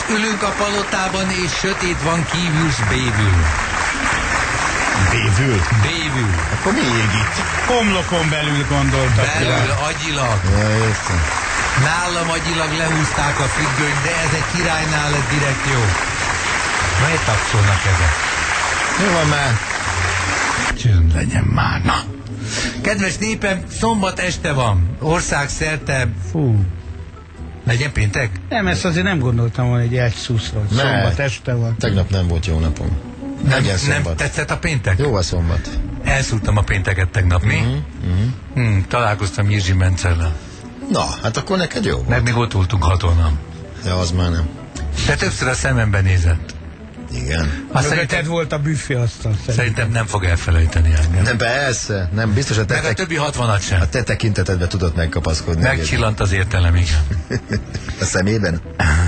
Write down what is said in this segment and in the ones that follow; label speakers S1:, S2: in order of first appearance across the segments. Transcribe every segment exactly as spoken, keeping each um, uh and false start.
S1: ülünk a palotában, és sötét van kívül s bévül.
S2: Bévül?
S1: Bévül.
S2: Akkor mi ég itt?
S3: Homlokon belül gondoltak.
S1: Belül, agyilag.
S2: Ja, értem.
S1: Nálam agyilag lehúzták a függönyt, de ez egy királynál lett direkt jó. Miért tapsolnak ezek?
S2: Mi van már?
S1: Csönd legyen már, na. Kedves népem, szombat este van. Országszerte...
S3: Fú.
S1: Legyen péntek?
S3: Nem, ezt azért nem gondoltam volna, hogy egy szuszra.
S2: Ne.
S3: Szombat este van.
S2: Tegnap nem volt jó napom.
S1: Nem,
S2: Legyen
S1: nem
S2: szombat.
S1: tetszett a péntek?
S2: Jó a szombat.
S1: Elszúrtam a pénteket tegnap, mi?
S2: Mm-hmm. Mm-hmm.
S1: Hmm, találkoztam Jirzsi Mencellel.
S2: Na, hát akkor neked jó volt.
S1: Meg még ott voltunk hatonnan.
S2: Ja, az már nem.
S1: De többször a szemembe nézett.
S2: Igen.
S1: Azt
S3: Mögötted
S1: szerintem,
S3: volt a büféasztal.
S1: szerintem nem fog elfelejteni engem.
S2: Nem, persze. Nem, biztos a te,
S1: Meg a
S2: te,
S1: többi hatvanat sem.
S2: a te tekintetedbe tudott megkapaszkodni.
S1: Megcsillant az értelem, igen.
S2: A szemében?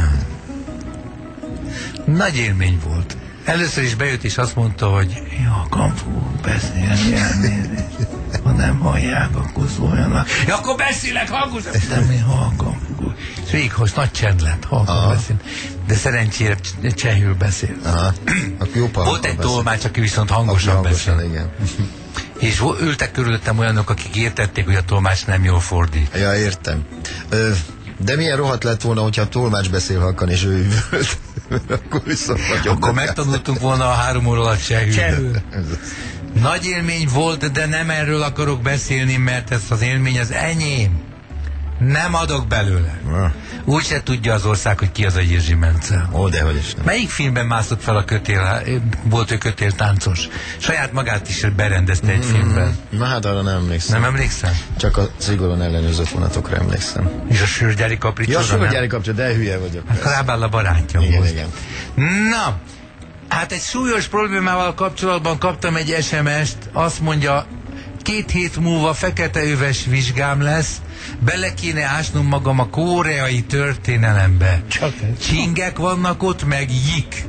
S1: Nagy élmény volt. Először is bejött és azt mondta, hogy halkan fogok beszélni, elnézést. Ha nem hallják, akkor szóljanak. Ja, akkor beszélek hangosan. Nem, én halkan fogok. És végighoz nagy csend lett, halkan beszél. De szerencsére csehül beszél.
S2: Aha. Akkor jó
S1: volt egy tolmács, aki viszont hangosan,
S2: hangosan
S1: beszél.
S2: Igen.
S1: És ültek körülöttem olyanok, akik értették, hogy a tolmács nem jól fordít.
S2: Ja, értem. Ö, de milyen rohadt lett volna, hogyha a tolmács beszél halkan, és ő üvölt. Akkor viszont nagyon
S1: Akkor megtanultunk volna a három óra alatt csehül.
S3: Csehül.
S1: Nagy élmény volt, de nem erről akarok beszélni, mert ez az élmény az enyém. Nem adok belőle. Úgy se tudja az ország, hogy ki az a Jirzsi Mencel.
S2: Ó, dehogy is nem.
S1: Melyik filmben mászott fel a kötél, volt ő kötéltáncos? Saját magát is berendezte egy mm, filmben.
S2: Na hát arra nem emlékszem.
S1: Nem emlékszem?
S2: Csak a szigorúan ellenőrzött vonatokra emlékszem.
S1: És a Sörgyári Kapricsóra?
S2: Ja, a Sörgyári Kapricsóra, de hülye vagyok.
S1: Hát Rábál a barátja
S2: igen,
S1: volt.
S2: igen.
S1: Na, hát egy súlyos problémával kapcsolatban kaptam egy es em est, azt mondja, két hét múlva feketeöves vizsgám lesz, bele kéne ásnom magam a koreai történelembe.
S3: Csak ez.
S1: Csingek vannak ott, meg jik.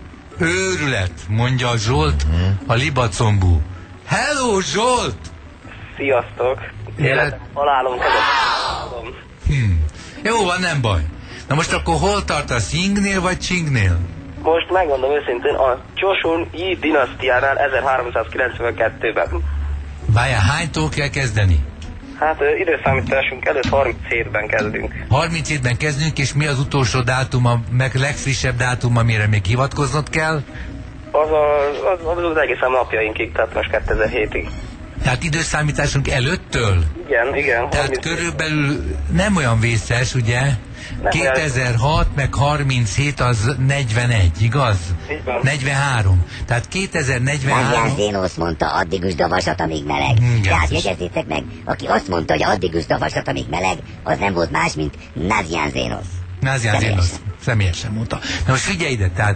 S1: Őrület, mondja Zsolt, a libacombú. Hello, Zsolt!
S4: Sziasztok! Életem, halálom, tudom.
S1: Hmm. Jó van, nem baj. Na most akkor hol tartasz, Yingnél vagy Csingnél?
S4: Most megmondom őszintén, a Joseon-i dinasztiánál ezerháromszázkilencvenkettőben.
S1: Várjál, hánytól kell kezdeni?
S4: Hát ö, időszámításunk előtt harminchétben kezdünk.
S1: harminchétben kezdünk, és mi az utolsó dátum, meg legfrissebb dátum, amire még hivatkoznod kell?
S4: Az a, az, az, az egészen napjainkig, tehát most kétezer-hétig.
S1: Tehát időszámításunk előttől?
S4: Igen, igen.
S1: Tehát
S4: harminc
S1: körülbelül nem olyan vészes, ugye? kétezer-hat meg harminchét az negyvenegy, igaz?
S4: Így van.
S1: negyvenhárom. Tehát kétezer-negyvenhárom...
S5: Nagyján Zénosz mondta, addig üsd a vasat, amíg meleg.
S1: Igen.
S5: Tehát jegyezzétek meg, aki azt mondta, hogy addig üsd a vasat, amíg meleg, az nem volt más, mint Nagyján Zénosz.
S1: Názián
S5: Személyesen.
S1: Zénosz személyesen mondta. Na most figyelj ide, tehát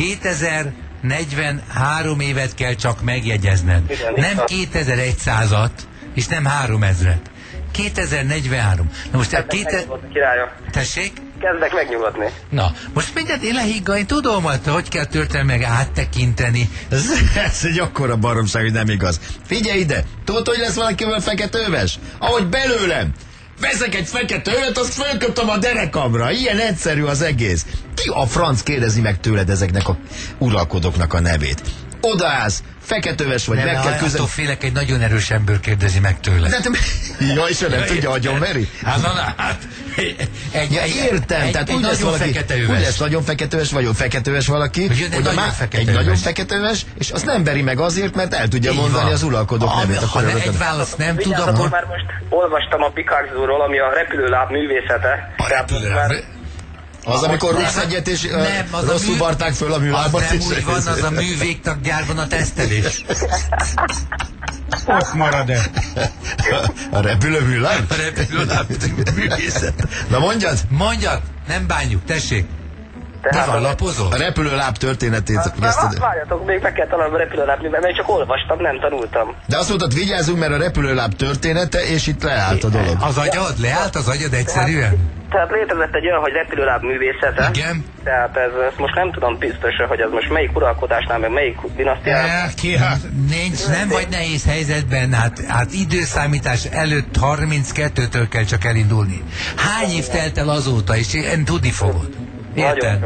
S1: kétezer-negyvenhárom évet kell csak megjegyezned.
S4: Igen,
S1: Nem
S4: igaz.
S1: kétezer-százat, és nem háromezret. kétezer-negyvenhárom. Na most a
S4: Kezdek
S1: kéte...
S4: megnyugodni, királyok.
S1: Tessék?
S4: Kezdek megnyugodni.
S1: Na, most mindjárt én lehigga, én tudom, hogy hogy kell történelmi meg áttekinteni.
S2: Ez, ez egy akkora baromság, hogy nem igaz. Figyelj ide, tudod, hogy lesz valakivel feketőves? Ahogy belőlem. Veszek egy fekete övet, azt fölkötöm a derekamra. Ilyen egyszerű az egész. Ki a franc kérdezi meg tőled ezeknek a uralkodóknak a nevét? Odaállsz, feketőves vagy,
S1: Nem,
S2: meg kell
S1: attól
S2: közel...
S1: félek, egy nagyon erős ember kérdezi meg tőle.
S2: De te... Ja, és ő nem tudja, agyon veri?
S1: Hát, na, na, hát. Egy,
S2: Ja,
S1: egy,
S2: értem,
S1: egy,
S2: tehát
S1: egy
S2: úgy lesz
S1: nagyon
S2: valaki,
S1: feketeöves.
S2: úgy lesz nagyon feketeöves, vagy feketeöves valaki,
S1: Hogy jön egy
S2: hogy a
S1: nagyon
S2: má-
S1: feketeöves.
S2: egy nagyon feketeöves, és azt nem veri meg azért, mert el tudja
S1: Így
S2: mondani
S1: van.
S2: az uralkodók
S1: Ha-
S2: nevét.
S1: Ha
S2: Akkor
S1: ne
S2: örökön-
S1: egy választ nem tud,
S4: Vigyázzatok,
S1: akkor...
S4: már most olvastam a Picasso-ról, ami a repülőláb művészete.
S1: A
S4: Tehát most
S1: repülőláb.
S4: már-
S2: Az, amikor
S1: Nem,
S2: rúgsz egyet, és uh,
S1: nem, az a
S2: rosszul
S1: mű-
S2: varták föl a műlábat.
S1: Az nem
S2: és-
S1: úgy van, az a művégtaggyárban a tesztelés.
S3: Ott marad-e?
S2: A repülőműláb?
S1: A repülőláb művészet.
S2: Na mondjad,
S1: Mondjad, nem bánjuk, tessék. Mi
S4: Tehát
S1: van,
S4: az-
S1: lapozol?
S2: a repülőláb történetét
S4: Hát,
S2: kezdted.
S4: várjatok, még meg kell találnom a repülőláb, mert én csak olvastam, nem tanultam.
S2: De azt mondtad, vigyázzunk, mert a repülőláb története, és itt leállt a dolog.
S1: Az agyad? Leállt az agyad egyszerűen?
S4: Tehát létezett egy olyan, hogy repülőláb művészete.
S1: Igen.
S4: Tehát ez, ezt most nem tudom biztosan, hogy ez most melyik uralkodásnál, meg melyik dinasztiánál.
S1: Eh, Ki, hát nincs, nem vagy nehéz helyzetben, hát, hát időszámítás előtt harminckettőtől kell csak elindulni. Hány év telt el azóta, és én tudni fogod.
S4: Nagyon
S1: Érted?
S4: sok.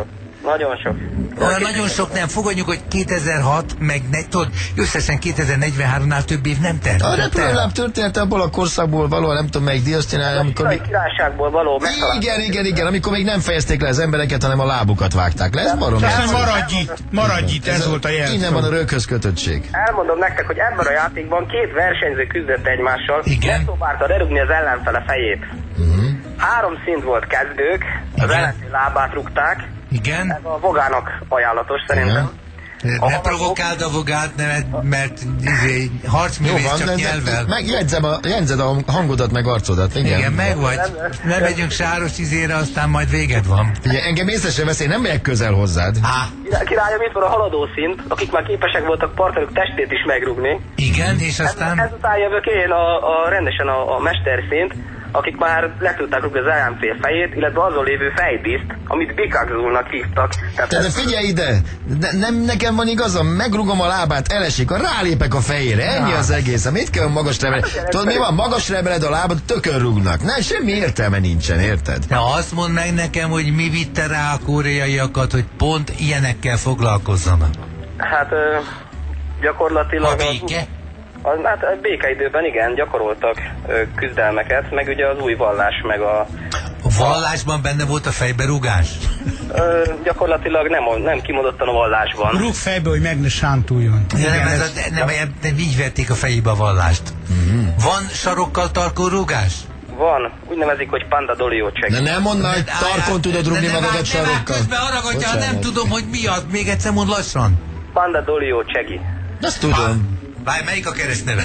S4: Nagyon sok.
S1: Olyan nagyon sok nem, fogadjuk, hogy kétezer-hat, meg ne, tudod, összesen kétezer-negyvenháromnál több év nem telt.
S2: A repülőláb története abból a korszakból való, nem tudom melyik diasztinál, amikor még...
S4: Királyságból való megtalálás.
S2: Igen, igen, igen, amikor még nem fejezték le az embereket, hanem a lábukat vágták le. Ez barom.
S3: Aztán maradj itt, maradj itt, ez volt a jelszó.
S2: Innen van a röghöz kötöttség.
S4: Elmondom nektek, hogy ebben a játékban két versenyző küzdött egymással.
S1: Igen.
S4: Megpróbálta lerugni az ellenfele fejét.
S2: Uh-huh.
S4: Három szint volt kezdők, az
S1: Igen.
S4: ellenfél lábát rúgták.
S1: Igen?
S4: Ez a vogának ajánlatos szerintem.
S1: Ne provokáld a vogát, mert, mert izé, harcművész csak nyelvvel.
S2: Megjegyzem a, jegyzed a hangodat, meg arcodat. Igen,
S1: Igen, meg vagy. Ne megyünk sáros izére, aztán majd véged van.
S2: Ugye, engem észre sem vesz, én nem megyek közel hozzád.
S1: Á,
S4: Királyom, itt van a haladó szint, akik már képesek voltak partnerük testét is megrúgni.
S1: igen, és aztán...
S4: Ezután jövök én a, a rendesen a, a mesterszint, akik már le tudták rúgni az ellenfél fejét, illetve azon lévő fejdíszt, amit bikagzulnak hívtak. Tehát
S2: Te de
S4: ez,
S2: figyelj ide! Ne, nem nekem van igazam, megrugom a lábát, elesik, a rálépek a fejére, ennyi az egész. Mit kell magas rebeled? Tudod mi van? Magas rebeled a lábad, tökön rúgnak. Ne, semmi értelme nincsen, érted?
S1: De azt mondd meg nekem, hogy mi vitte rá a koreaiakat, hogy pont ilyenekkel foglalkozzanak.
S4: hát ö, gyakorlatilag...
S1: A béke?
S4: Az, hát a békeidőben igen, gyakoroltak ö, küzdelmeket, meg ugye az új vallás, meg a...
S1: A vallásban benne volt a fejberúgás?
S4: Ö, gyakorlatilag nem, nem kimondottan a vallásban.
S3: Rúg fejbe, hogy meg ne sántuljon.
S1: Ja, nem, ez
S3: ez-
S1: a, nem, nem, nem, így verték a fejébe a vallást. Mm-hmm. Van sarokkal tarkó rúgás?
S4: Van, úgy nevezik, hogy Panda Dolio check.
S2: De nem mondd, hogy tarkon tudod rúgni magadat sarokkal.
S1: Közben haragudjál, nem
S2: Bocsánat.
S1: tudom, hogy mi az. Még egyszer mond lassan.
S4: Panda Dolio Csegi.
S2: Azt tudom.
S1: Várj, melyik a keresztneve?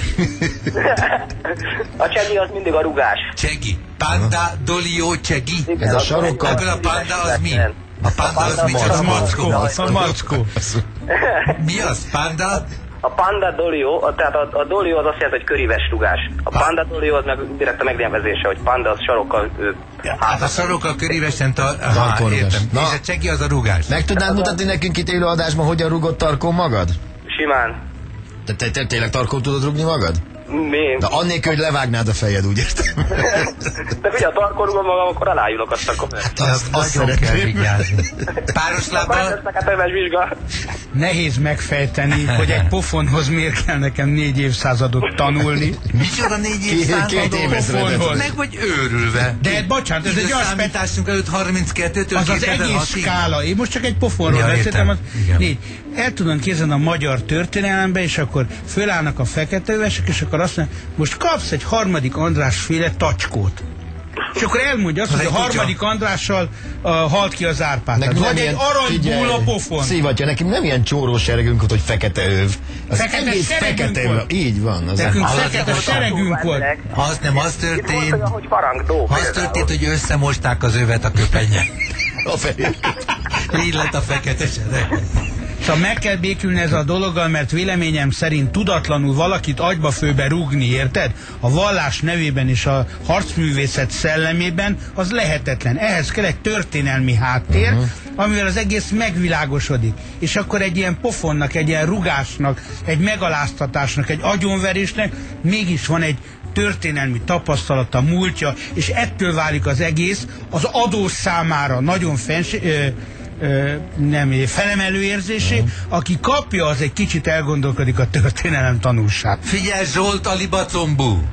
S4: A Csegi az mindig a rugás.
S1: Csegi. Panda Dolio Csegi.
S2: Ez a sarokkal...
S1: Ebből a panda az mi? A panda az mi?
S3: Az
S1: Csak
S3: a mackó, az a mackó.
S1: Mi az? Panda?
S4: A Panda Dolio, a, tehát a, a Dolio az azt jelenti, hogy köríves rugás. A Panda Dolio az meg direkt a megnevezése, hogy Panda az sarokkal... Ő,
S1: Hát a sarokkal körívesen tar... Aha,
S2: Tarkon rúgás.
S1: értem.
S2: Na.
S1: És a Csegi az a rúgás.
S2: Meg tudnád mutatni nekünk itt élő adásban, hogyan rúgott tarkon magad?
S4: Simán.
S2: Te, te, te tényleg tarkon tudod rúgni magad?
S4: Mi?
S2: De annélkül, hogy levágnád a fejed, úgy értem.
S4: De figyelj, a tarkon rúgom magam, akkor alájulok azt a komolyan.
S2: Azt, azt
S1: Nagyon kell
S2: szeretném.
S1: vigyázni. Páros lábbal?
S4: Ezek a többes vizsga.
S3: Nehéz megfejteni, hogy egy pofonhoz miért kell nekem négy évszázadot tanulni.
S1: Micsoda négy
S2: Két-
S1: évszázadó
S2: két évezredet.
S1: pofonhoz? Meg vagy őrülve.
S3: De bocsánat, ez egy olyan speci-
S1: számításunk előtt harminckettőtől
S3: az az egész
S1: kétezer-hatig.
S3: skála. Én most csak egy pofonról
S1: Ja,
S3: beszéltem.
S1: értem.
S3: Az,
S1: Igen.
S3: négy. El tudom képzelni a magyar történelembe, és akkor fölállnak a feketeövesek, és akkor azt mondja, most kapsz egy harmadik András féle tacskót. És akkor elmondja azt,
S1: Az
S3: hogy a
S1: egy kutya.
S3: harmadik Andrással uh, halt ki az Árpád. Tehát
S2: Nekünk
S3: vagy
S2: nem
S3: egy
S2: ilyen- figyelj,
S3: aranybúl a pofon.
S2: Szívatja, nekünk nem ilyen csóró seregünk volt, hogy fekete öv. Az
S3: Fekete
S2: egész
S3: seregünk
S2: fekete
S3: volt.
S2: öv. Így van. Az
S3: Nekünk
S1: Hallod,
S3: fekete
S1: hogy
S3: seregünk volt.
S1: Az nem, az
S4: Itt volt
S1: történt,
S4: olyan, hogy farangdó.
S1: az történt, hogy összemosták az övet a köpenyen.
S2: a fejük.
S1: Így lett a fekete sereg.
S3: Szóval meg kell békülni ezzel a dologgal, mert véleményem szerint tudatlanul valakit agyba főbe rúgni, érted? A vallás nevében és a harcművészet szellemében az lehetetlen. Ehhez kell egy történelmi háttér, uh-huh. amivel az egész megvilágosodik. És akkor egy ilyen pofonnak, egy ilyen rugásnak, egy megaláztatásnak, egy agyonverésnek mégis van egy történelmi tapasztalata, múltja, és ettől válik az egész az adós számára nagyon fens... Ö, Ö, nem felemelő érzésé, uh-huh. aki kapja, az egy kicsit elgondolkodik a történelem tanulság.
S1: Figyelj, Zsolt, a libacombú!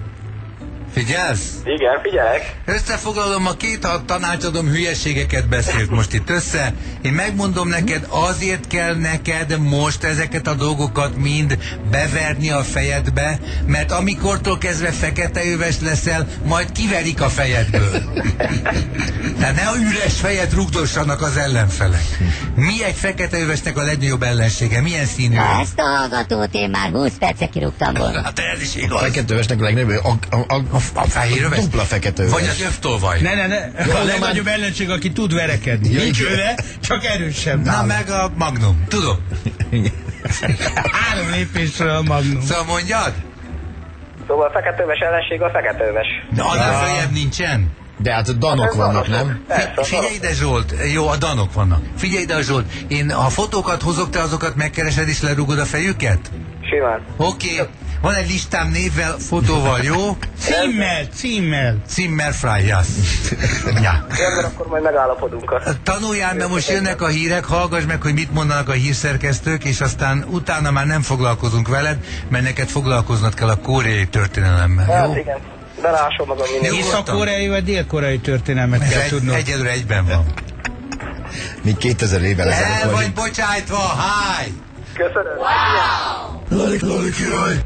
S1: Figyelsz?
S4: Igen, figyelek.
S1: Összefoglalom, a két a tanácsadom hülyeségeket beszélt most itt össze. Én megmondom neked, azért kell neked most ezeket a dolgokat mind beverni a fejedbe, mert amikortól kezdve feketeöves leszel, majd kiverik a fejedből. Tehát ne a üres fejet rugdossanak az ellenfelek. Mi egy feketeövesnek a legnagyobb ellensége? Milyen színű?
S5: Ezt a hallgatót én már húsz perce kirúgtam volna.
S1: Hát ez is
S2: A
S1: igaz.
S2: feketővesnek a legnagyobb, a, a, a,
S1: A fehéröves?
S2: dupla feketőves.
S1: Vagy az öftolvaj?
S3: Ne, ne, ne, a legnagyobb ellenség, aki tud verekedni.
S2: Ja,
S3: Nincs
S2: igen.
S3: öve, csak erősebb.
S1: Na
S3: nála.
S1: meg a Magnum, tudom.
S3: Három lépésről a Magnum.
S1: Szóval mondjad?
S4: Szóval a feketőves ellenség a feketőves.
S1: De annál följebb nincsen?
S2: De hát danok vannak, nem?
S1: Fi- Figyelj ide, Zsolt, jó, a danok vannak. Figyelj ide, Zsolt, én ha fotókat hozok, te azokat megkeresed és lerúgod a fejüket?
S4: Simán.
S1: Oké, okay. Van egy listám névvel, fotóval, jó?
S3: Címmel, címmel.
S1: Zimmer Freias. Ja.
S4: Rendben, akkor majd megállapodunk.
S1: Tanuljál, mert most jönnek a hírek, hallgass meg, hogy mit mondanak a hírszerkesztők, és aztán utána már nem foglalkozunk veled, mert neked foglalkoznod kell a koreai történelemmel, jó?
S4: Hát igen, belásom magam minden.
S3: Észak-koreai vagy dél-koreai történelmet kell
S1: Egy,
S3: tudnod.
S1: egyelőre egyben van.
S2: Míg kétezer évvel ezelőtt
S1: El vagy
S2: vagyunk.
S1: bocsájtva, háj!
S4: Köszönöm.
S1: Lali, Lali király!